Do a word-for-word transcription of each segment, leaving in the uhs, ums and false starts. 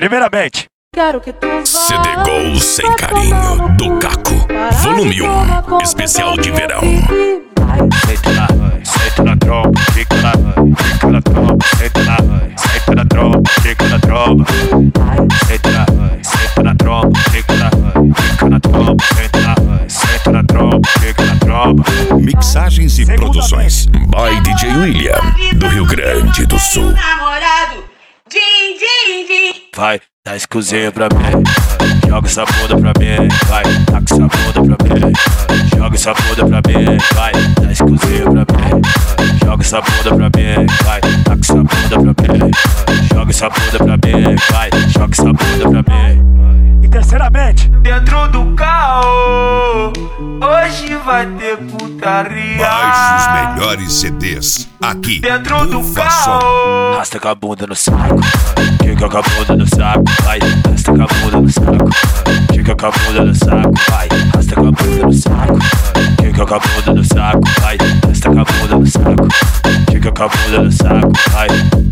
Primeiramente, quero que tu vá. C D Gol Sem Carinho, do Caco. Volume um, especial de verão. senta na, senta na tromba, fica na, fica na tromba, senta na, senta na tromba, fica na tromba. Senta na, senta na tromba, fica na, fica na tromba, senta na, senta na tromba, fica na tromba. Mixagens e produções by D J William, do Rio Grande do Sul. Namorado, din, din, din. Vai, dá esse cozinho pra mim, joga essa bunda pra mim, vai, taca essa bunda pra mim, joga essa bunda pra mim, vai, dá esse cozinho pra mim, joga essa bunda pra mim, vai, taca essa bunda pra mim, joga essa bunda pra mim, vai, joga essa bunda pra mim. E terceiramente, dentro do carro, hoje vai ter putaria. Baixe os melhores C Ds aqui Dentro do Ufa carro, Som. arrasta com a bunda no saco, fica com a bunda no saco, vai, arrasta com a bunda no saco, fica com a bunda no saco, vai, arrasta com a bunda no saco, fica com a bunda no saco, vai, arrasta com a bunda no saco, fica com a bunda no saco, vai.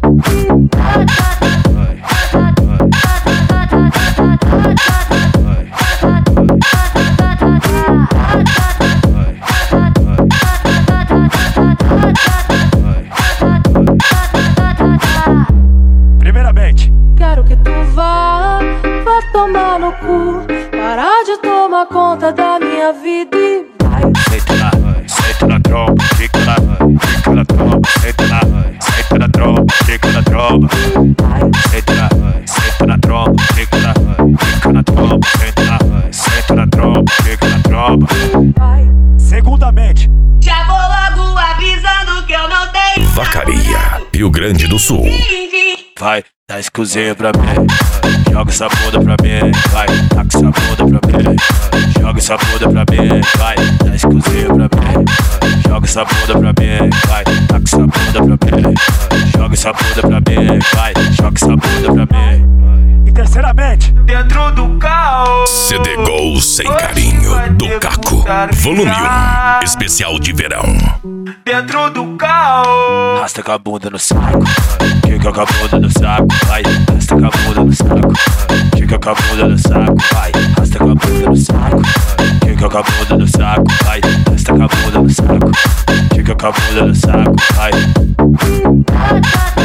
Primeiramente, Quero que tu vá, vá tomar no cu. Parar de tomar conta da minha vida e vai. senta na, senta na tromba, fica na, fica na tromba, senta na, senta na tromba, fica na tromba. Senta na, senta na tromba, fica na, fica na tromba, senta na, senta na tromba, fica na tromba. Vai. Segundamente, Já vou logo avisando que eu não tenho Vacaria, Rio Grande do Sul. din, din. vai, dá esse cozinho pra mim, joga essa bunda pra mim, vai, taca essa bunda pra mim, joga essa bunda pra mim, vai, dá esse cozinho pra mim, joga essa bunda pra mim, vai, taca essa bunda pra mim, joga essa bunda pra mim, vai, joga essa bunda pra mim. E terceiramente, dentro do carro, C D Gol Sem Carinho, do Caco. Volume um, especial de verão. dentro do carro, arrasta com a bunda no saco, fica com a bunda no saco, vai, arrasta com a bunda no saco, fica com a bunda no saco, vai, arrasta com a bunda no saco, fica com a bunda no saco, vai, arrasta com a bunda no saco, fica com a bunda no saco, vai.